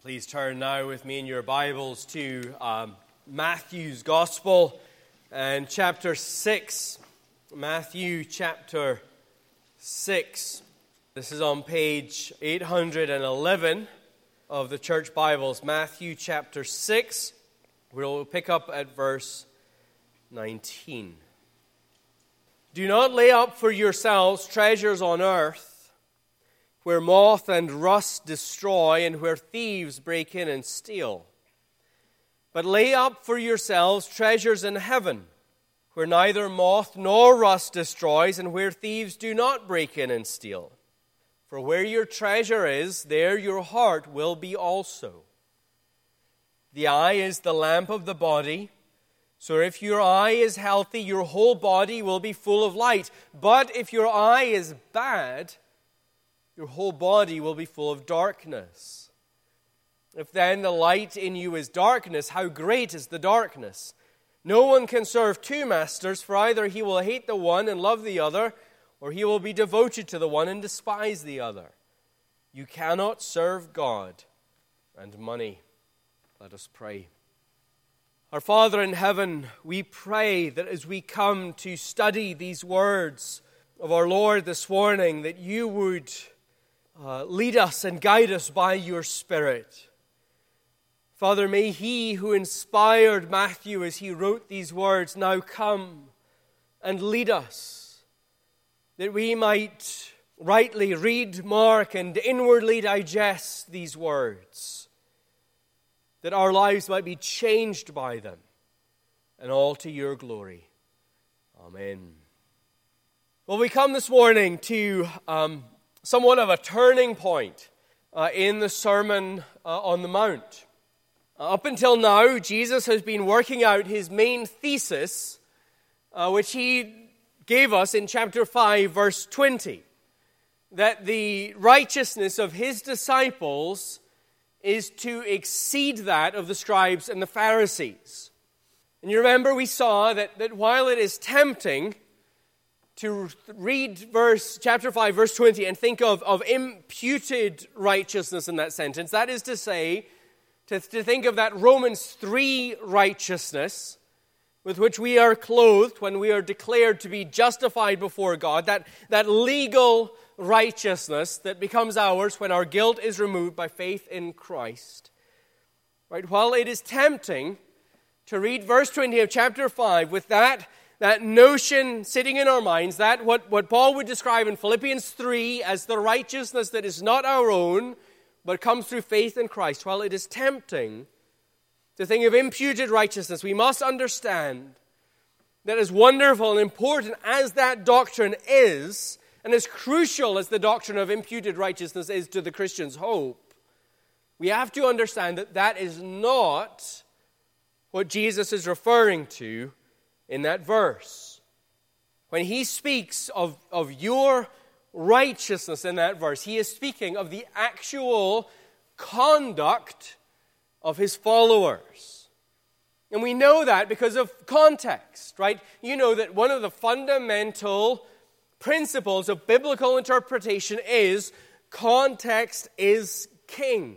Please turn now with me in your Bibles to Matthew's Gospel and chapter 6. Matthew chapter 6. This is on page 811 of the Church Bibles. Matthew chapter 6. We'll pick up at verse 19. Do not lay up for yourselves treasures on earth, where moth and rust destroy, and where thieves break in and steal. But lay up for yourselves treasures in heaven, where neither moth nor rust destroys, and where thieves do not break in and steal. For where your treasure is, there your heart will be also. The eye is the lamp of the body. So if your eye is healthy, your whole body will be full of light. But if your eye is bad, your whole body will be full of darkness. If then the light in you is darkness, how great is the darkness? No one can serve two masters, for either he will hate the one and love the other, or he will be devoted to the one and despise the other. You cannot serve God and money. Let us pray. Our Father in heaven, we pray that as we come to study these words of our Lord this morning, that you would lead us and guide us by your Spirit. Father, may he who inspired Matthew as he wrote these words now come and lead us, that we might rightly read, mark, and inwardly digest these words, that our lives might be changed by them, and all to your glory. Amen. Well, we come this morning to somewhat of a turning point in the Sermon on the Mount. Up until now, Jesus has been working out his main thesis, which he gave us in chapter 5, verse 20, that the righteousness of his disciples is to exceed that of the scribes and the Pharisees. And you remember we saw that while it is tempting to read chapter 5, verse 20, and think of imputed righteousness in that sentence, that is to say, to think of that Romans 3 righteousness with which we are clothed when we are declared to be justified before God, that legal righteousness that becomes ours when our guilt is removed by faith in Christ. Right? While it is tempting to read verse 20 of chapter 5 with that notion sitting in our minds, that what Paul would describe in Philippians 3 as the righteousness that is not our own, but comes through faith in Christ. While it is tempting to think of imputed righteousness, we must understand that as wonderful and important as that doctrine is, and as crucial as the doctrine of imputed righteousness is to the Christian's hope, we have to understand that that is not what Jesus is referring to in that verse. When he speaks of your righteousness in that verse, he is speaking of the actual conduct of his followers. And we know that because of context, right? You know that one of the fundamental principles of biblical interpretation is context is king.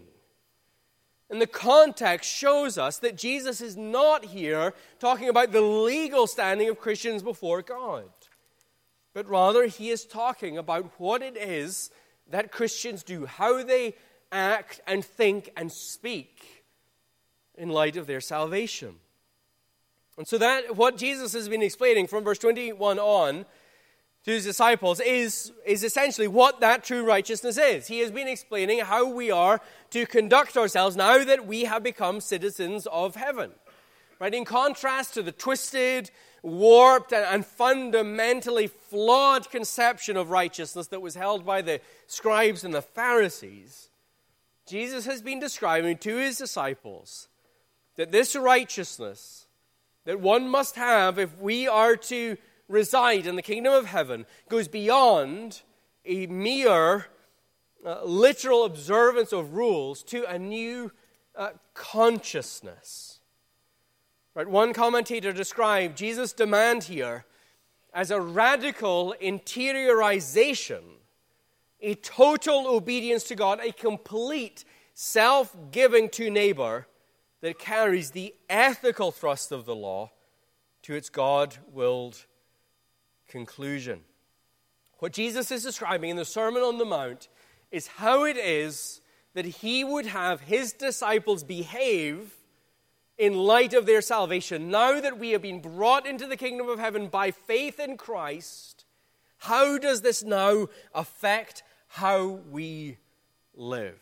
And the context shows us that Jesus is not here talking about the legal standing of Christians before God, but rather he is talking about what it is that Christians do, how they act and think and speak in light of their salvation. And so that what Jesus has been explaining from verse 21 on to his disciples is essentially what that true righteousness is. He has been explaining how we are to conduct ourselves now that we have become citizens of heaven. Right? In contrast to the twisted, warped, and fundamentally flawed conception of righteousness that was held by the scribes and the Pharisees, Jesus has been describing to his disciples that this righteousness that one must have if we are to reside in the kingdom of heaven goes beyond a mere literal observance of rules to a new consciousness. Right? One commentator described Jesus' demand here as a radical interiorization, a total obedience to God, a complete self-giving to neighbor that carries the ethical thrust of the law to its God-willed conclusion. What Jesus is describing in the Sermon on the Mount is how it is that he would have his disciples behave in light of their salvation. Now that we have been brought into the kingdom of heaven by faith in Christ, how does this now affect how we live?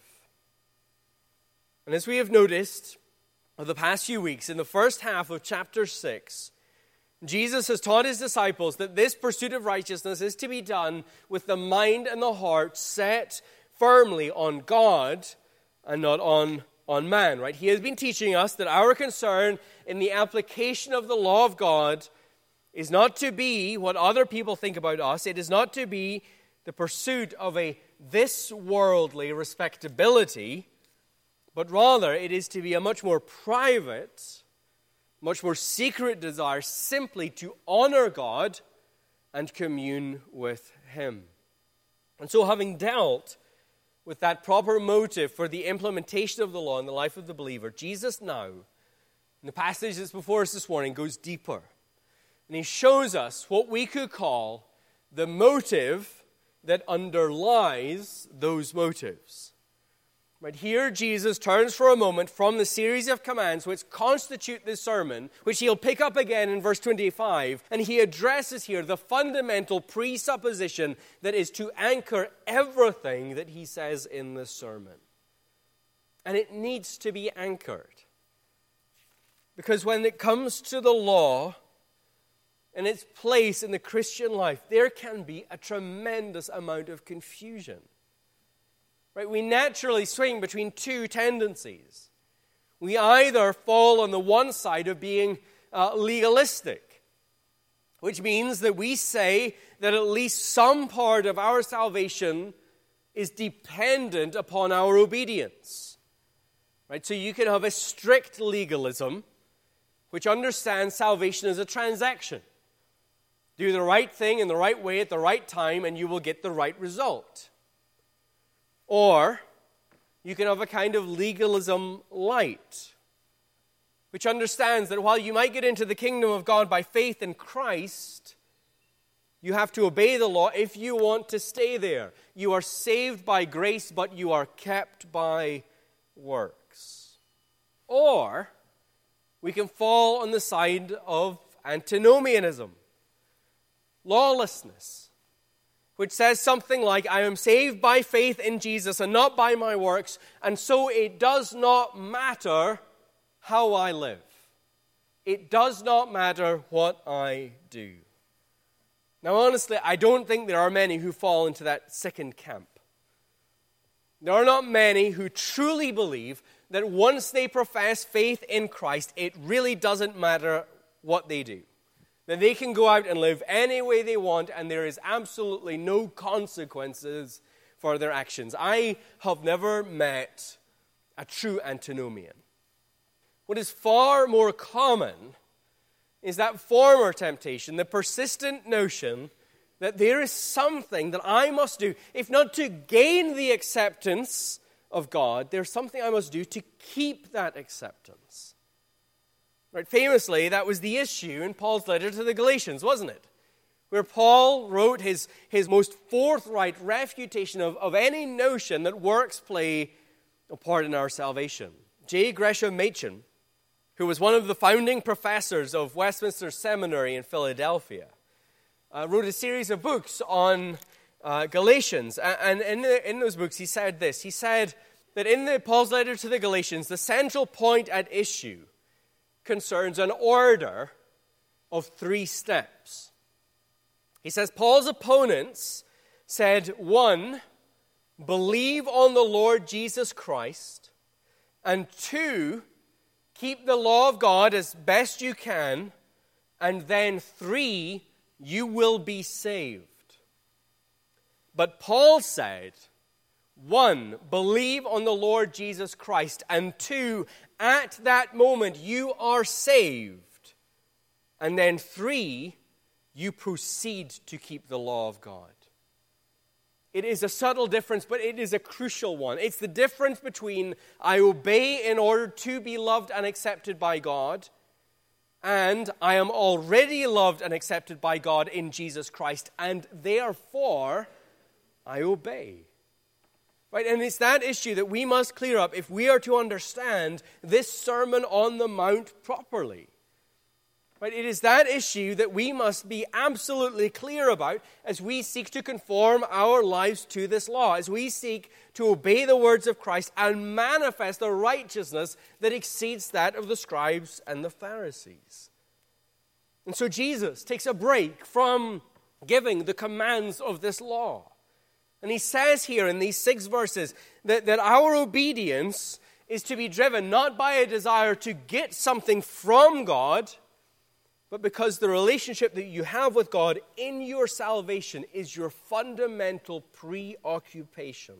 And as we have noticed over the past few weeks, in the first half of chapter 6, Jesus has taught his disciples that this pursuit of righteousness is to be done with the mind and the heart set firmly on God and not on man, right? He has been teaching us that our concern in the application of the law of God is not to be what other people think about us. It is not to be the pursuit of a this worldly respectability, but rather it is to be a much more private, much more secret desire simply to honor God and commune with him. And so, having dealt with that proper motive for the implementation of the law in the life of the believer, Jesus now, in the passage that's before us this morning, goes deeper. And he shows us what we could call the motive that underlies those motives. Right here, Jesus turns for a moment from the series of commands which constitute this sermon, which he'll pick up again in verse 25, and he addresses here the fundamental presupposition that is to anchor everything that he says in this sermon. And it needs to be anchored. Because when it comes to the law and its place in the Christian life, there can be a tremendous amount of confusion. Right? We naturally swing between two tendencies. We either fall on the one side of being legalistic, which means that we say that at least some part of our salvation is dependent upon our obedience. Right? So you can have a strict legalism, which understands salvation as a transaction. Do the right thing in the right way at the right time, and you will get the right result. Or you can have a kind of legalism light, which understands that while you might get into the kingdom of God by faith in Christ, you have to obey the law if you want to stay there. You are saved by grace, but you are kept by works. Or we can fall on the side of antinomianism, lawlessness, which says something like, I am saved by faith in Jesus and not by my works, and so it does not matter how I live. It does not matter what I do. Now, honestly, I don't think there are many who fall into that second camp. There are not many who truly believe that once they profess faith in Christ, it really doesn't matter what they do. That they can go out and live any way they want, and there is absolutely no consequences for their actions. I have never met a true antinomian. What is far more common is that former temptation, the persistent notion that there is something that I must do, if not to gain the acceptance of God, there's something I must do to keep that acceptance. Right, famously, that was the issue in Paul's letter to the Galatians, wasn't it? Where Paul wrote his most forthright refutation of any notion that works play a part in our salvation. J. Gresham Machen, who was one of the founding professors of Westminster Seminary in Philadelphia, wrote a series of books on Galatians. And in those books, he said this. He said that in Paul's letter to the Galatians, the central point at issue concerns an order of 3 steps. He says Paul's opponents said, 1, believe on the Lord Jesus Christ, and 2, keep the law of God as best you can, and then 3, you will be saved. But Paul said, 1, believe on the Lord Jesus Christ, and 2, at that moment you are saved, and then 3, you proceed to keep the law of God. It is a subtle difference, but it is a crucial one. It's the difference between I obey in order to be loved and accepted by God, and I am already loved and accepted by God in Jesus Christ, and therefore I obey. Right? And it's that issue that we must clear up if we are to understand this Sermon on the Mount properly. Right? It is that issue that we must be absolutely clear about as we seek to conform our lives to this law, as we seek to obey the words of Christ and manifest a righteousness that exceeds that of the scribes and the Pharisees. And so Jesus takes a break from giving the commands of this law. And he says here in these 6 verses that our obedience is to be driven not by a desire to get something from God, but because the relationship that you have with God in your salvation is your fundamental preoccupation.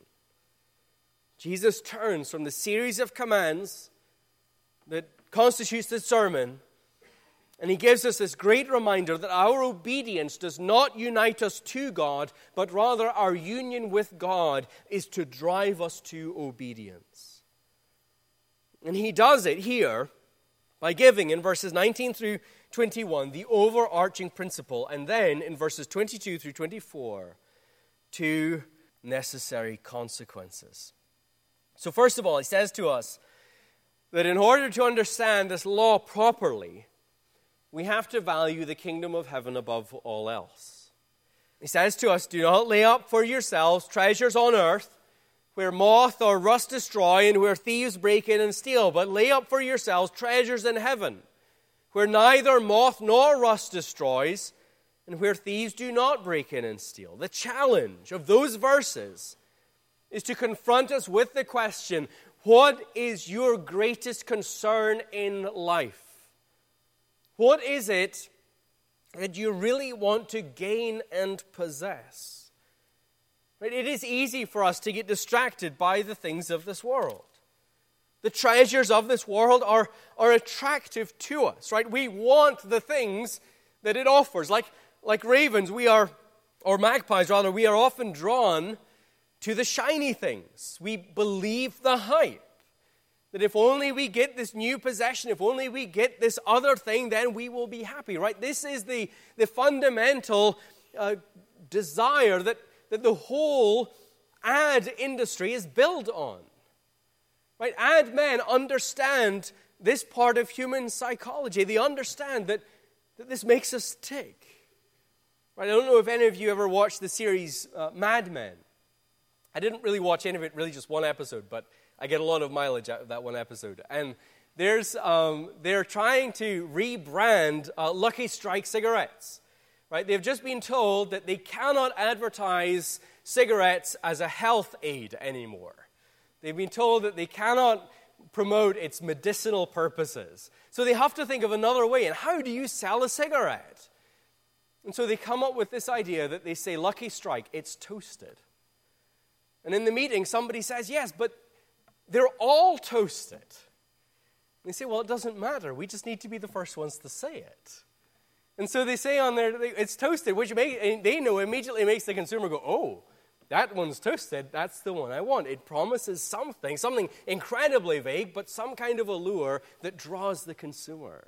Jesus turns from the series of commands that constitutes the sermon, and he gives us this great reminder that our obedience does not unite us to God, but rather our union with God is to drive us to obedience. And he does it here by giving in verses 19 through 21 the overarching principle, and then in verses 22 through 24 2 necessary consequences. So first of all, he says to us that in order to understand this law properly, we have to value the kingdom of heaven above all else. He says to us, do not lay up for yourselves treasures on earth, where moth or rust destroy and where thieves break in and steal, but lay up for yourselves treasures in heaven, where neither moth nor rust destroys, and where thieves do not break in and steal. The challenge of those verses is to confront us with the question, what is your greatest concern in life? What is it that you really want to gain and possess? Right? It is easy for us to get distracted by the things of this world. The treasures of this world are attractive to us, right? We want the things that it offers. Like ravens, or magpies rather, we are often drawn to the shiny things. We believe the hype. That if only we get this new possession, if only we get this other thing, then we will be happy, right? This is the fundamental desire that the whole ad industry is built on. Right? Ad men understand this part of human psychology. They understand that this makes us tick. Right? I don't know if any of you ever watched the series Mad Men. I didn't really watch any of it, really just one episode, but I get a lot of mileage out of that one episode. And they're trying to rebrand Lucky Strike cigarettes. Right? They've just been told that they cannot advertise cigarettes as a health aid anymore. They've been told that they cannot promote its medicinal purposes. So they have to think of another way. And how do you sell a cigarette? And so they come up with this idea that they say, Lucky Strike, it's toasted. And in the meeting, somebody says, yes, but they're all toasted. And they say, well, it doesn't matter. We just need to be the first ones to say it. And so they say on there, it's toasted, which they know immediately makes the consumer go, oh, that one's toasted, that's the one I want. It promises something incredibly vague, but some kind of allure that draws the consumer.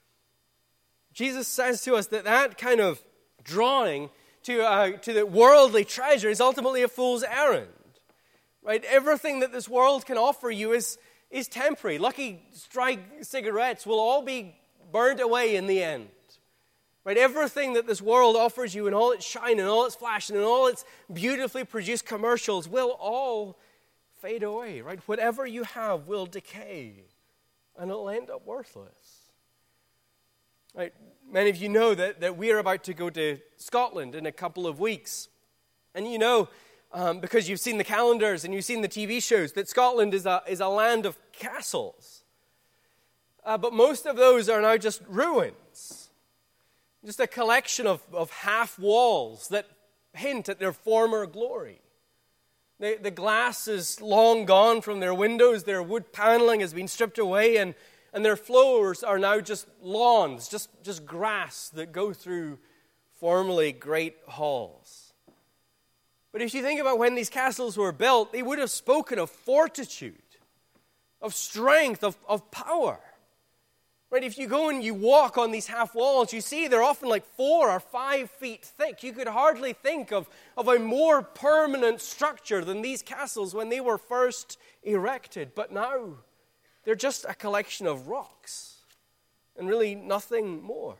Jesus says to us that kind of drawing to the worldly treasure is ultimately a fool's errand. Right? Everything that this world can offer you is temporary. Lucky Strike cigarettes will all be burned away in the end. Right? Everything that this world offers you in all its shine and all its flash and all its beautifully produced commercials will all fade away. Right? Whatever you have will decay and it'll end up worthless. Right? Many of you know that we are about to go to Scotland in a couple of weeks. And you know, because you've seen the calendars and you've seen the TV shows, that Scotland is a land of castles. But most of those are now just ruins. Just a collection of half walls that hint at their former glory. The glass is long gone from their windows, their wood paneling has been stripped away, and their floors are now just lawns, just grass that go through formerly great halls. But if you think about when these castles were built, they would have spoken of fortitude, of strength, of power. Right? If you go and you walk on these half walls, you see they're often like 4 or 5 feet thick. You could hardly think of a more permanent structure than these castles when they were first erected. But now, they're just a collection of rocks and really nothing more.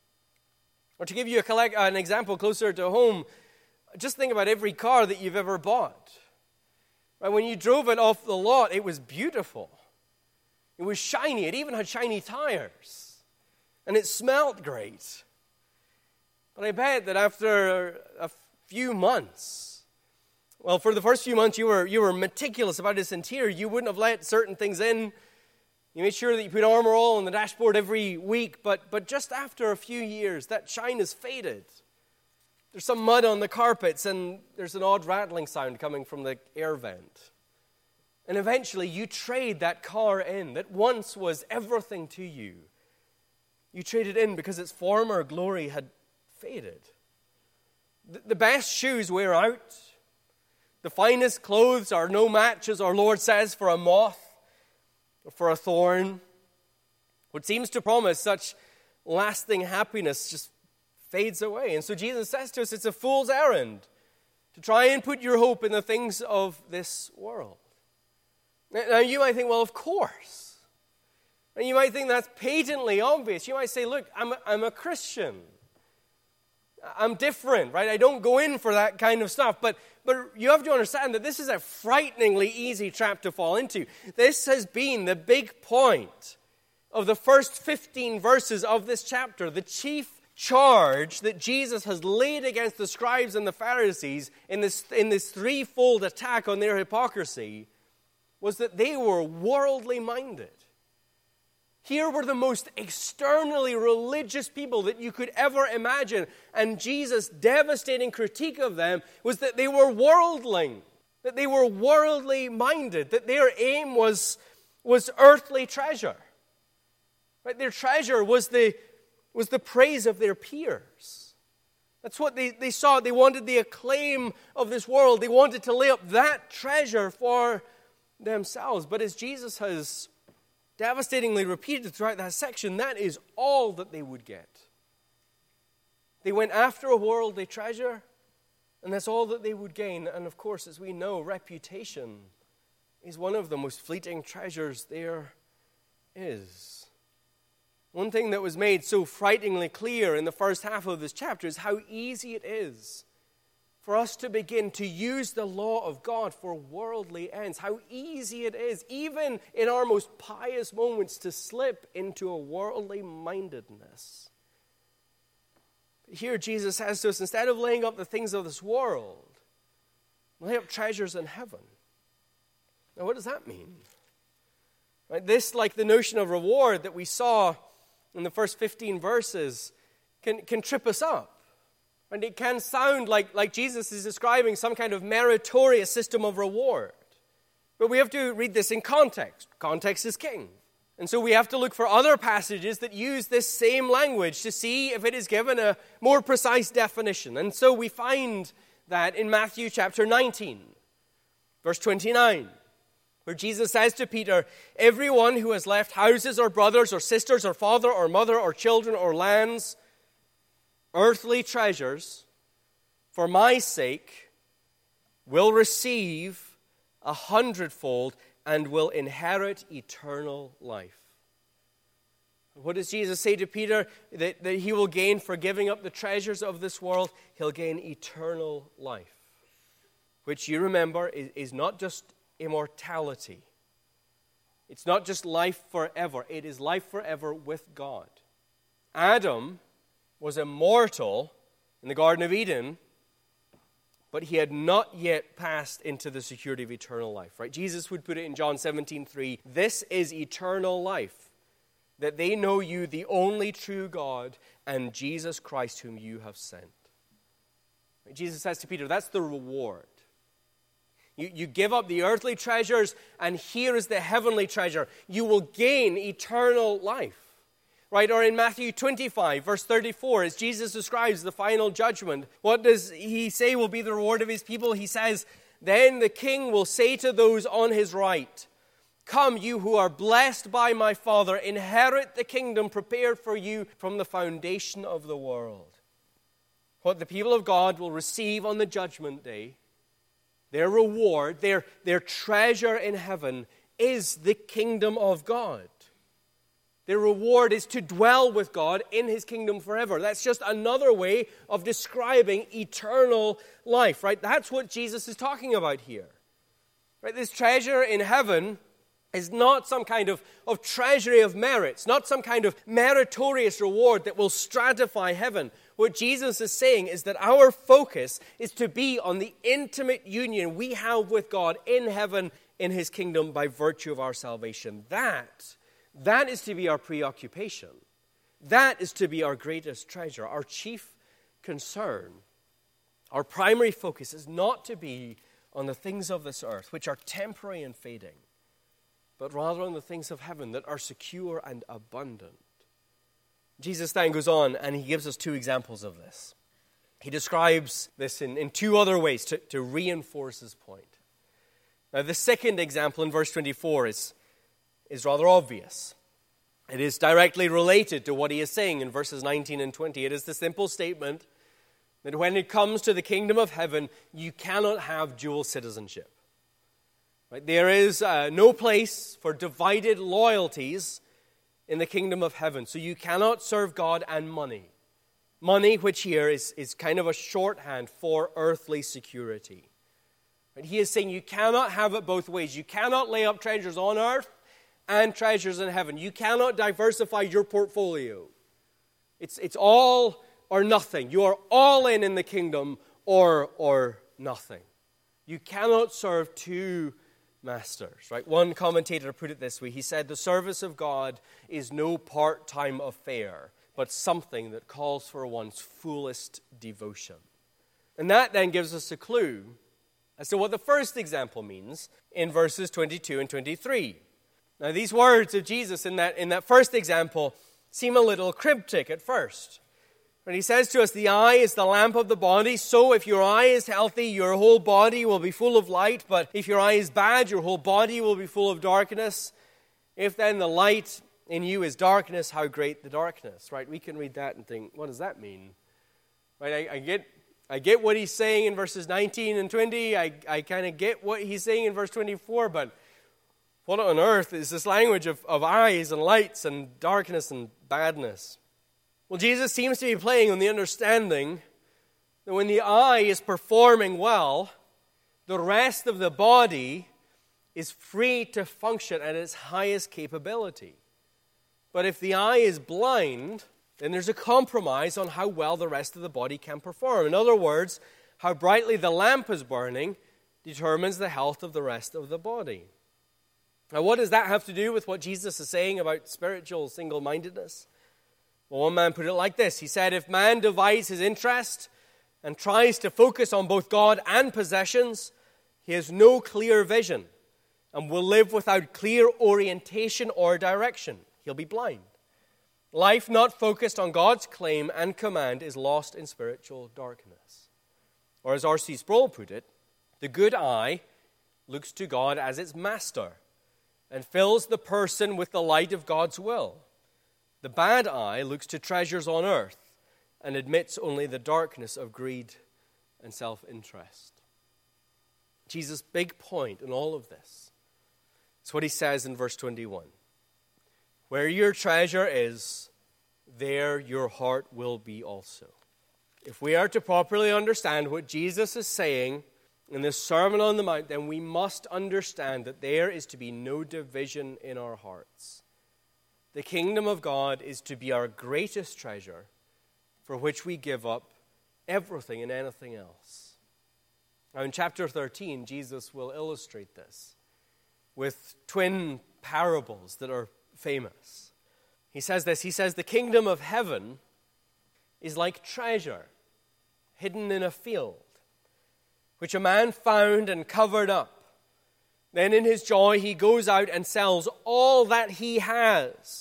Or to give you an example closer to home, just think about every car that you've ever bought. Right? When you drove it off the lot, it was beautiful. It was shiny. It even had shiny tires. And it smelled great. But I bet that after a few months, well, for the first few months you were meticulous about its interior. You wouldn't have let certain things in. You made sure that you put Armor All on the dashboard every week. But just after a few years, that shine has faded. There's some mud on the carpets, and there's an odd rattling sound coming from the air vent. And eventually you trade that car in that once was everything to you. You trade it in because its former glory had faded. The best shoes wear out. The finest clothes are no match, as our Lord says, for a moth or for a thorn. What seems to promise such lasting happiness just fades away. And so Jesus says to us, it's a fool's errand to try and put your hope in the things of this world. Now, you might think, well, of course. And you might think that's patently obvious. You might say, look, I'm a Christian. I'm different, right? I don't go in for that kind of stuff. But you have to understand that this is a frighteningly easy trap to fall into. This has been the big point of the first 15 verses of this chapter. The chief charge that Jesus has laid against the scribes and the Pharisees in this threefold attack on their hypocrisy was that they were worldly minded. Here were the most externally religious people that you could ever imagine, and Jesus' devastating critique of them was that they were worldling, that they were worldly minded, that their aim was earthly treasure. Right? Their treasure was the praise of their peers. That's what they saw. They wanted the acclaim of this world. They wanted to lay up that treasure for themselves. But as Jesus has devastatingly repeated throughout that section, that is all that they would get. They went after a worldly treasure, and that's all that they would gain. And of course, as we know, reputation is one of the most fleeting treasures there is. One thing that was made so frighteningly clear in the first half of this chapter is how easy it is for us to begin to use the law of God for worldly ends. How easy it is, even in our most pious moments, to slip into a worldly mindedness. Here Jesus says to us, instead of laying up the things of this world, lay up treasures in heaven. Now what does that mean? Right, this, like the notion of reward that we saw in the first 15 verses, can trip us up. And it can sound like Jesus is describing some kind of meritorious system of reward. But we have to read this in context. Context is king. And so we have to look for other passages that use this same language to see if it is given a more precise definition. And so we find that in Matthew chapter 19, verse 29, where Jesus says to Peter, everyone who has left houses or brothers or sisters or father or mother or children or lands, earthly treasures, for my sake, will receive 100-fold and will inherit eternal life. What does Jesus say to Peter? That he will gain for giving up the treasures of this world. He'll gain eternal life, which you remember is not just immortality. It's not just life forever. It is life forever with God. Adam was immortal in the Garden of Eden, but he had not yet passed into the security of eternal life. Right? Jesus would put it in John 17:3, this is eternal life, that they know you, the only true God, and Jesus Christ whom you have sent. Right? Jesus says to Peter, that's the reward. You give up the earthly treasures, and here is the heavenly treasure. You will gain eternal life. Right, or in Matthew 25, verse 34, as Jesus describes the final judgment, what does he say will be the reward of his people? He says, "Then the king will say to those on his right, 'Come, you who are blessed by my Father, inherit the kingdom prepared for you from the foundation of the world.'" What the people of God will receive on the judgment day, their reward, their treasure in heaven, is the kingdom of God. Their reward is to dwell with God in his kingdom forever. That's just another way of describing eternal life, right? That's what Jesus is talking about here. Right? This treasure in heaven is not some kind of treasury of merits, not some kind of meritorious reward that will stratify heaven. What Jesus is saying is that our focus is to be on the intimate union we have with God in heaven, in his kingdom, by virtue of our salvation. That is to be our preoccupation. That is to be our greatest treasure, our chief concern. Our primary focus is not to be on the things of this earth, which are temporary and fading, but rather on the things of heaven that are secure and abundant. Jesus then goes on and he gives us two examples of this. He describes this in two other ways to reinforce his point. Now, the second example in verse 24 is rather obvious. It is directly related to what he is saying in verses 19 and 20. It is the simple statement that when it comes to the kingdom of heaven, you cannot have dual citizenship. Right? There is no place for divided loyalties in the kingdom of heaven. So you cannot serve God and money. Money, which here is kind of a shorthand for earthly security. Right? He is saying you cannot have it both ways. You cannot lay up treasures on earth and treasures in heaven. You cannot diversify your portfolio. It's all or nothing. You are all in the kingdom or nothing. You cannot serve two masters, right? One commentator put it this way. He said, "The service of God is no part-time affair, but something that calls for one's fullest devotion." And that then gives us a clue as to what the first example means in verses 22 and 23. Now, these words of Jesus in that first example seem a little cryptic at first. When he says to us, the eye is the lamp of the body, so if your eye is healthy, your whole body will be full of light, but if your eye is bad, your whole body will be full of darkness. If then the light in you is darkness, how great the darkness, right? We can read that and think, what does that mean? Right? I get what he's saying in verses 19 and 20. I kind of get what he's saying in verse 24, but what on earth is this language of eyes and lights and darkness and badness? Well, Jesus seems to be playing on the understanding that when the eye is performing well, the rest of the body is free to function at its highest capability. But if the eye is blind, then there's a compromise on how well the rest of the body can perform. In other words, how brightly the lamp is burning determines the health of the rest of the body. Now, what does that have to do with what Jesus is saying about spiritual single-mindedness? Well, one man put it like this. He said, if man divides his interest and tries to focus on both God and possessions, he has no clear vision and will live without clear orientation or direction. He'll be blind. Life not focused on God's claim and command is lost in spiritual darkness. Or as R.C. Sproul put it, the good eye looks to God as its master and fills the person with the light of God's will. The bad eye looks to treasures on earth and admits only the darkness of greed and self-interest. Jesus' big point in all of this is what he says in verse 21. Where your treasure is, there your heart will be also. If we are to properly understand what Jesus is saying in this Sermon on the Mount, then we must understand that there is to be no division in our hearts. The kingdom of God is to be our greatest treasure, for which we give up everything and anything else. Now in chapter 13, Jesus will illustrate this with twin parables that are famous. He says this, he says, the kingdom of heaven is like treasure hidden in a field, which a man found and covered up. Then in his joy he goes out and sells all that he has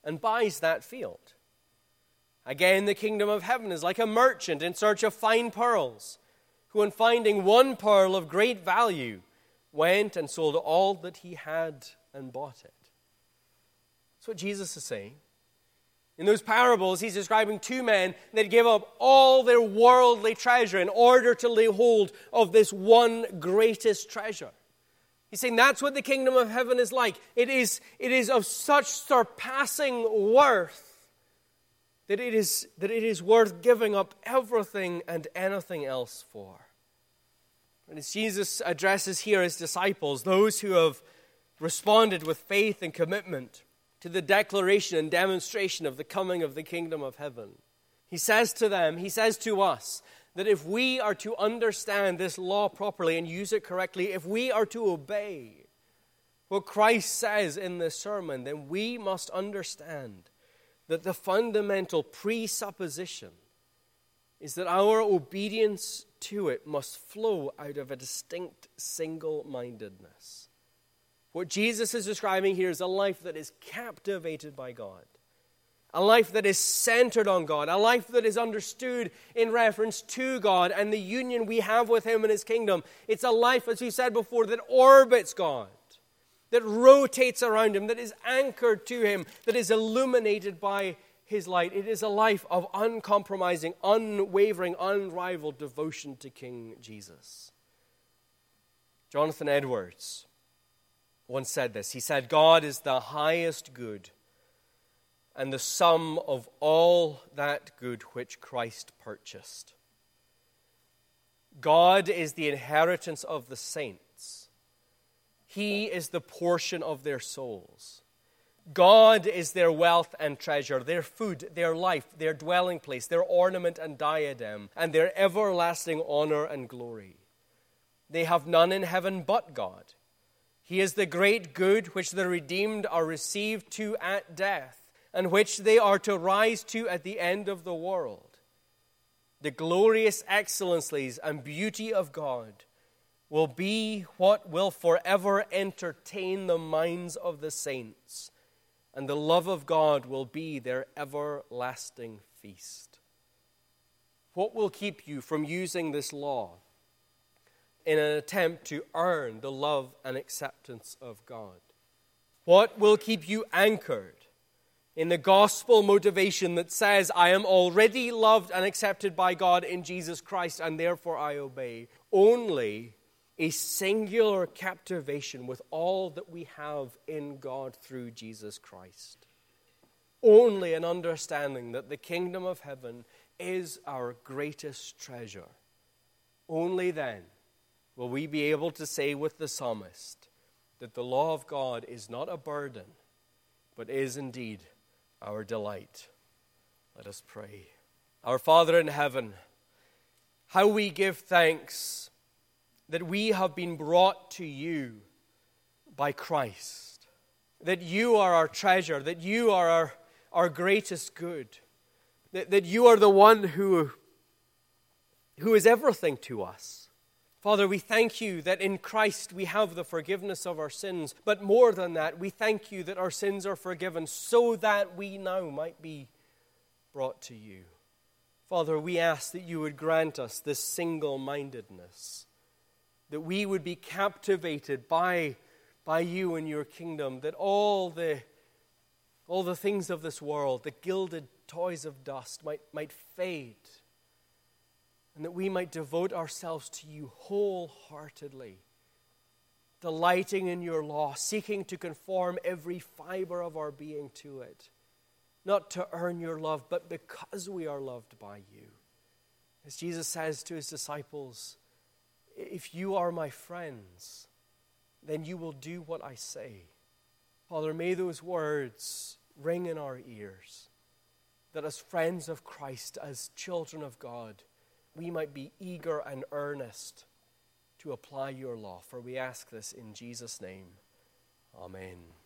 and buys that field. Again, the kingdom of heaven is like a merchant in search of fine pearls, who in finding one pearl of great value, went and sold all that he had and bought it. That's what Jesus is saying. In those parables, he's describing two men that give up all their worldly treasure in order to lay hold of this one greatest treasure. He's saying that's what the kingdom of heaven is like. It is of such surpassing worth that it is worth giving up everything and anything else for. And as Jesus addresses here his disciples, those who have responded with faith and commitment to the declaration and demonstration of the coming of the kingdom of heaven, he says to them, he says to us, that if we are to understand this law properly and use it correctly, if we are to obey what Christ says in this sermon, then we must understand that the fundamental presupposition is that our obedience to it must flow out of a distinct single-mindedness. What Jesus is describing here is a life that is captivated by God, a life that is centered on God, a life that is understood in reference to God and the union we have with Him in His kingdom. It's a life, as we said before, that orbits God, that rotates around Him, that is anchored to Him, that is illuminated by His light. It is a life of uncompromising, unwavering, unrivaled devotion to King Jesus. Jonathan Edwards once said this. He said, "God is the highest good and the sum of all that good which Christ purchased. God is the inheritance of the saints. He is the portion of their souls. God is their wealth and treasure, their food, their life, their dwelling place, their ornament and diadem, and their everlasting honor and glory. They have none in heaven but God. He is the great good which the redeemed are received to at death, and which they are to rise to at the end of the world. The glorious excellencies and beauty of God will be what will forever entertain the minds of the saints, and the love of God will be their everlasting feast." What will keep you from using this law in an attempt to earn the love and acceptance of God? What will keep you anchored in the gospel motivation that says, I am already loved and accepted by God in Jesus Christ, and therefore I obey? Only a singular captivation with all that we have in God through Jesus Christ. Only an understanding that the kingdom of heaven is our greatest treasure. Only then will we be able to say with the psalmist that the law of God is not a burden, but is indeed our delight. Let us pray. Our Father in heaven, how we give thanks that we have been brought to you by Christ, that you are our treasure, that you are our greatest good, that you are the one who is everything to us. Father, we thank you that in Christ we have the forgiveness of our sins, but more than that, we thank you that our sins are forgiven so that we now might be brought to you. Father, we ask that you would grant us this single-mindedness, that we would be captivated by you and your kingdom, that all the things of this world, the gilded toys of dust, might fade, and that we might devote ourselves to you wholeheartedly, delighting in your law, seeking to conform every fiber of our being to it, not to earn your love, but because we are loved by you. As Jesus says to his disciples, if you are my friends, then you will do what I say. Father, may those words ring in our ears, that as friends of Christ, as children of God, we might be eager and earnest to apply your law. For we ask this in Jesus' name. Amen.